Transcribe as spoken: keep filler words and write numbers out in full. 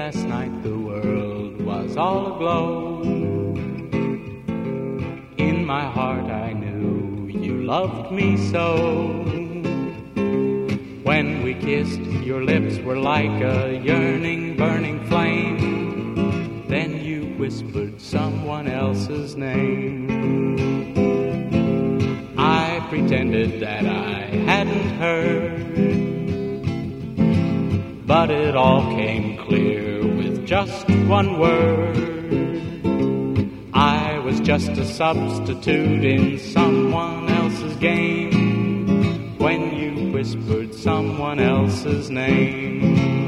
last night the world was all aglow. In my heart I knew you loved me so. When we kissed, your lips were like a yearning, burning flame. Then you whispered someone else's name. I pretended that I hadn't heard, but it all came clear with just one word. I was just a substitute in someone else's game when you whispered someone else's name.